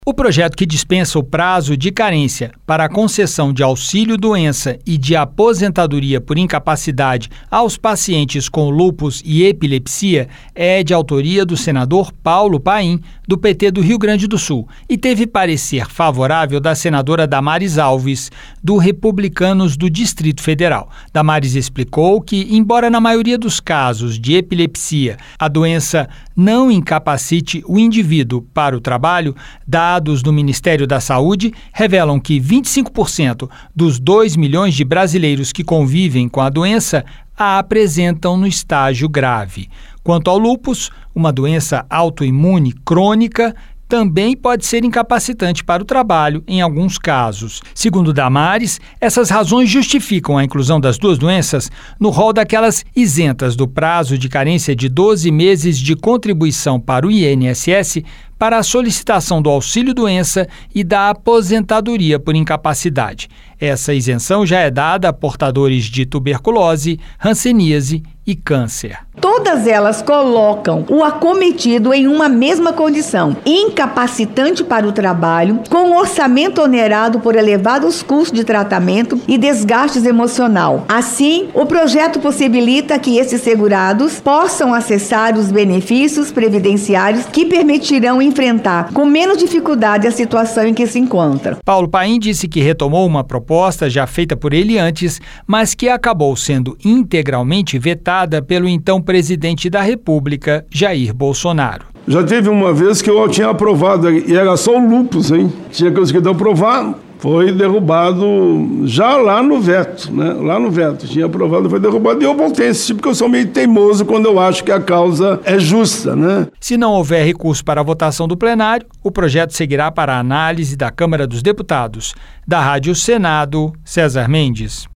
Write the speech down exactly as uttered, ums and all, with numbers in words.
O projeto que dispensa o prazo de carência para a concessão de auxílio-doença e de aposentadoria por incapacidade aos pacientes com lúpus e epilepsia é de autoria do senador Paulo Paim, do P T do Rio Grande do Sul, e teve parecer favorável da senadora Damares Alves, do Republicanos do Distrito Federal. Damares explicou que, embora na maioria dos casos de epilepsia a doença não incapacite o indivíduo para o trabalho, dados do Ministério da Saúde revelam que vinte e cinco por cento dos dois milhões de brasileiros que convivem com a doença a apresentam no estágio grave. Quanto ao lúpus, uma doença autoimune crônica, também pode ser incapacitante para o trabalho em alguns casos. Segundo Damares, essas razões justificam a inclusão das duas doenças no rol daquelas isentas do prazo de carência de doze meses de contribuição para o I N S S para a solicitação do auxílio-doença e da aposentadoria por incapacidade. Essa isenção já é dada a portadores de tuberculose, hanseníase e câncer. Todas elas colocam o acometido em uma mesma condição, incapacitante para o trabalho, com orçamento onerado por elevados custos de tratamento e desgastes emocional. Assim, o projeto possibilita que esses segurados possam acessar os benefícios previdenciários que permitirão enfrentar com menos dificuldade a situação em que se encontra. Paulo Paim disse que retomou uma proposta já feita por ele antes, mas que acabou sendo integralmente vetada pelo então presidente da República, Jair Bolsonaro. Já teve uma vez que eu tinha aprovado, e era só o lúpus, hein? Tinha conseguido aprovar, foi derrubado já lá no veto, né? Lá no veto, tinha aprovado, foi derrubado, e eu voltei a insistir, porque eu sou meio teimoso quando eu acho que a causa é justa, né? Se não houver recurso para a votação do plenário, o projeto seguirá para a análise da Câmara dos Deputados. Da Rádio Senado, César Mendes.